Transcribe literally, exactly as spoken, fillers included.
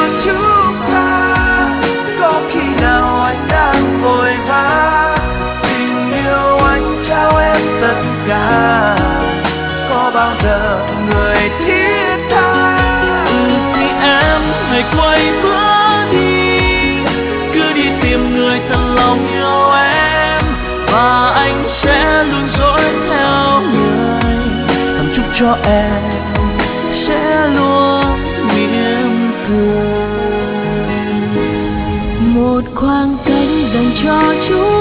chúng ta. Có khi nào anh đang vội vã, tình yêu anh trao em tất cả, có bao giờ người thiết tha. Ừ thì em hãy quay bước đi, cứ đi tìm người thật lòng yêu em, và anh sẽ luôn dõi theo người, thầm chúc cho em sẽ luôn mỉm cười. Một khoảng cách dành cho chúng